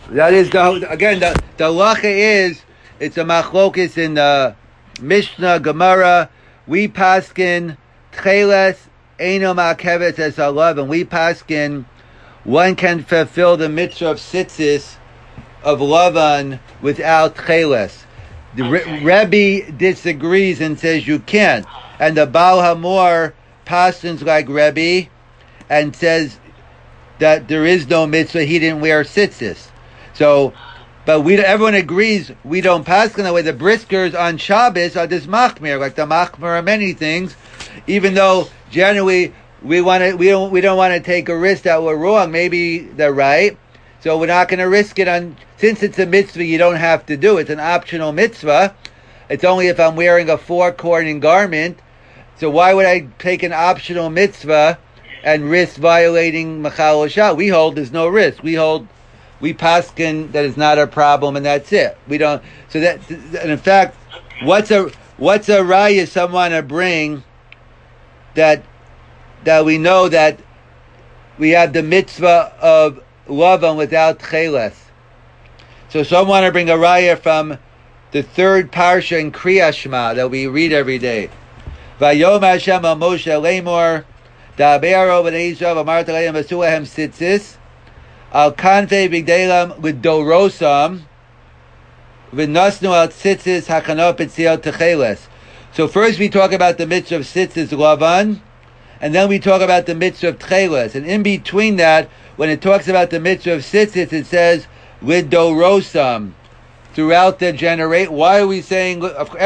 That is the halacha is, it's a machlokes in the Mishnah, Gemara. We paskin tcheles eino ma'akeves es alav, and we paskin one can fulfill the mitzvah of tzitzis of Lavan without tcheles. The Rebbe disagrees and says you can't, and the Baal Hamor paskins like Rebbe and says that there is no mitzvah. He didn't wear tzitzis. So, but everyone agrees we don't paskin that way. The briskers on Shabbos are this machmir, like the machmir of many things, even though generally we don't want to take a risk that we're wrong. Maybe they're right. So we're not going to risk it since it's a mitzvah, you don't have to do it. It's an optional mitzvah. It's only if I'm wearing a four-corning garment. So why would I take an optional mitzvah and risk violating Machal Shah? We hold there's no risk. We paskin that is not a problem, and that's it. We don't. So that, and in fact, what's a raya someone to bring that we know that we have the mitzvah of Lavan without tcheles. So someone to bring a raya from the third parsha in Kriyas Shema that we read every day. Vayom Hashem al Moshe Lemor Da'abero b'nei Yisrael v'amarta lehem v'asu lehem tzitzis al kanfei bigdeilam l'dorosam v'nasnu al tzitzis hakanot b'tziel tcheles. So first we talk about the mitzvah of tzitzis Lavan, and then we talk about the mitzvah of tcheles. And in between that, when it talks about the mitzvah of tzitzis, it says lidorosam throughout the generation. Why are we saying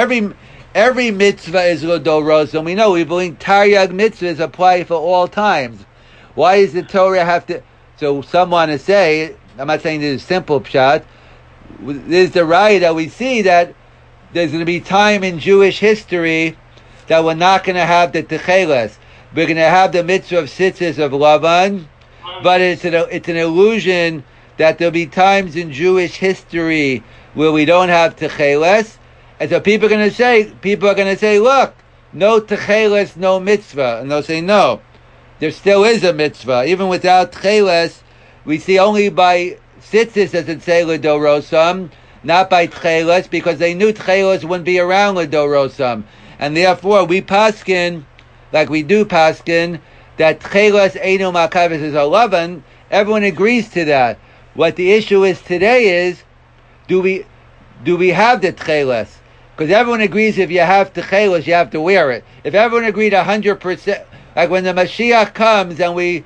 every mitzvah is lidorosam? We know we believe Taryag mitzvahs apply for all times. Why does the Torah have to? So some want to say, I'm not saying this is simple pshat. There's the raya that we see that there's going to be time in Jewish history that we're not going to have the techeles. We're going to have the mitzvah of tzitzis of Lavan, but it's an illusion that there'll be times in Jewish history where we don't have techeles, and so people are going to say, look, no techeles, no mitzvah, and they'll say no, there still is a mitzvah even without techeles. We see only by tzitzis does it say l'dorosam, not by techeles, because they knew techeles wouldn't be around l'dorosam, and therefore we paskin like we do paskin that tcheles eino ma'akaves is 11. Everyone agrees to that. What the issue is today is, do we have the tcheles? Because everyone agrees if you have tcheles, you have to wear it. If everyone agreed 100%, like when the Mashiach comes and the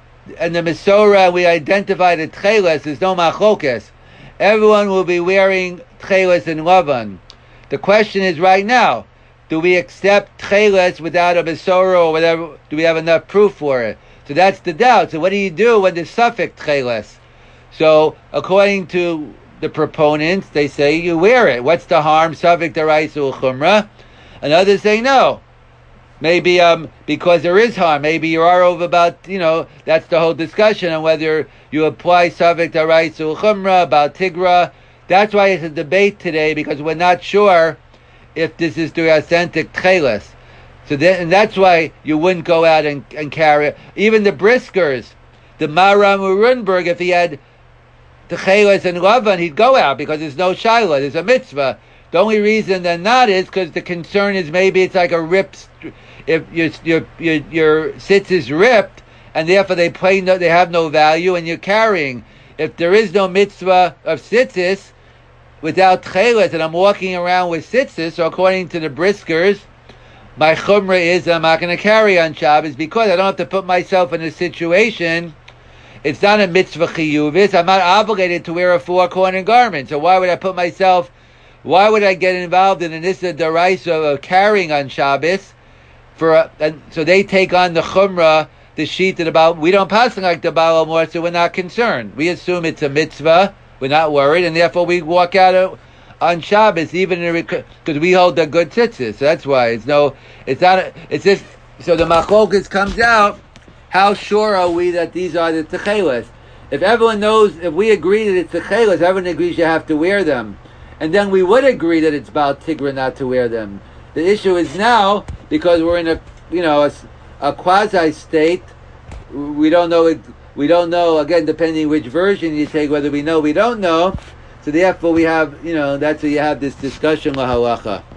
Mesorah, we identify the tcheles, there's no machokes. Everyone will be wearing tcheles in Lavan. The question is right now, do we accept tcheles without a Mesorah or whatever? Do we have enough proof for it? So that's the doubt. So what do you do when there's suffix tcheles? So according to the proponents, they say you wear it. What's the harm? Suffix deraisa chumra. And others say no. Maybe because there is harm. Maybe you are over about, that's the whole discussion on whether you apply suffix deraisa chumra about tigra. That's why it's a debate today, because we're not sure if this is the authentic tcheles. And that's why you wouldn't go out and carry it. Even the briskers, the Maram Urunberg, if he had tcheles and Lavan, he'd go out because there's no shaila, there's a mitzvah. The only reason they're not is because the concern is maybe it's like a ripped, if your sitz is ripped, and therefore they have no value, and you're carrying. If there is no mitzvah of tzitzis without tcheles, and I'm walking around with tzitzis, so according to the briskers, my chumrah is I'm not going to carry on Shabbos because I don't have to put myself in a situation. It's not a mitzvah chiyuvis. I'm not obligated to wear a four-corner garment. So why would I get involved in an issa deraisa of carrying on Shabbos? So they take on the chumrah, the sheet that about, we don't pass like the Baal Hamor, so we're not concerned. We assume it's a mitzvah. We're not worried, and therefore we walk out on Shabbos, even because we hold the good tzitzis. So that's why it's just, so the machlokas comes out, how sure are we that these are the techeles? If everyone knows, if we agree that it's techeles, everyone agrees you have to wear them. And then we would agree that it's Baal Tigra not to wear them. The issue is now, because we're in a quasi state, we don't know We don't know, again, depending which version you take, whether we know, we don't know. So therefore we have, that's where you have this discussion, la halacha.